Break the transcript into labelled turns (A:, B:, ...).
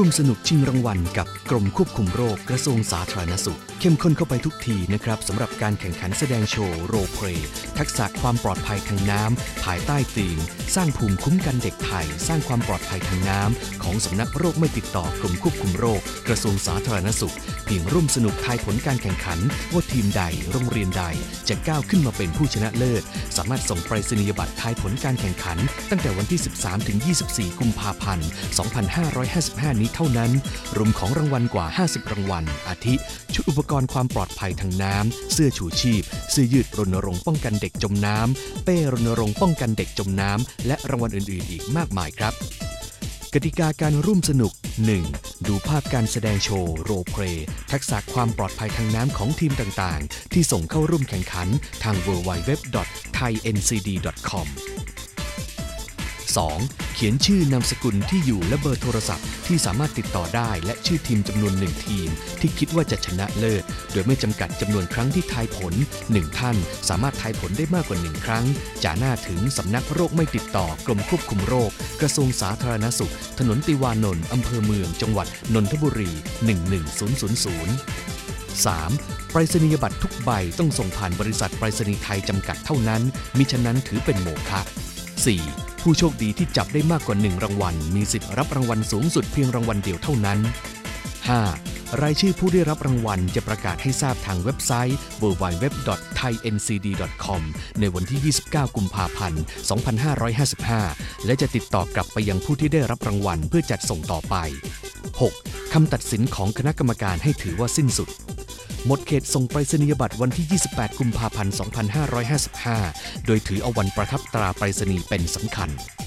A: ร่วมสนุกชิงรางวัลกับกรมควบคุมโรคกระทรวงสาธารณสุขเข้มข้นเข้าไปทุกทีนะครับสำหรับการแข่งขันแสดงโชว์โรลเพลย์ทักษะความปลอดภัยทางน้ำภายใต้ธีมสร้างภูมิคุ้มกันเด็กไทยสร้างความปลอดภัยทางน้ำของสำนักโรคไม่ติดต่อกรมควบคุมโรคกระทรวงสาธารณสุขเพียงร่วมสนุกทายผลการแข่งขันว่าทีมใดโรงเรียนใดจะก้าวขึ้นมาเป็นผู้ชนะเลิศสามารถส่งไปรษณียบัตรทายผลการแข่งขันตั้งแต่วันที่13ถึง24กุมภาพันธ์2555นี้เท่านั้นรวมของรางวัลกว่า50รางวัลอาทิชุดอุปกรณ์ความปลอดภัยทางน้ำเสื้อชูชีพเสื้อยืดรณรงค์ป้องกันเด็กจมน้ำเป้รณรงค์ป้องกันเด็กจมน้ำและรางวัลอื่นๆอีกมากมายครับกติกาการร่วมสนุก 1. ดูภาพการแสดงโชว์โรลเพลย์ทักษะความปลอดภัยทางน้ำของทีมต่างๆที่ส่งเข้าร่วมแข่งขันทาง www.thaincd.com 2. เขียนชื่อนามสกุลที่อยู่และเบอร์โทรศัพท์ที่สามารถติดต่อได้และชื่อทีมจำนวน1ทีมที่คิดว่าจะชนะเลิศโดยไม่จำกัดจำนวนครั้งที่ทายผล1ท่านสามารถทายผลได้มากกว่า1ครั้งจ่าหน้าถึงสำนักโรคไม่ติดต่อกรมควบคุมโรคกระทรวงสาธารณสุขถนนติวานนท์อำเภอเมืองจังหวัดนนทบุรี11000 3. ไปรษณียบัตรทุกใบต้องส่งผ่านบริษัทไปรษณีย์ไทยจำกัดเท่านั้นมิฉะนั้นถือเป็นโมฆะ 4. ผู้โชคดีที่จับได้มากกว่า1รางวัลมีสิทธิ์รับรางวัลสูงสุดเพียงรางวัลเดียวเท่านั้น 5. รายชื่อผู้ได้รับรางวัลจะประกาศให้ทราบทางเว็บไซต์ www.thaincd.com ในวันที่29กุมภาพันธ์2555และจะติดต่อกลับไปยังผู้ที่ได้รับรางวัลเพื่อจัดส่งต่อไป 6. คำตัดสินของคณะกรรมการให้ถือว่าสิ้นสุดหมดเขตส่งไปรษณียบัตรวันที่28กุมภาพันธ์2555โดยถือเอาวันประทับตราไปรษณีย์เป็นสำคัญ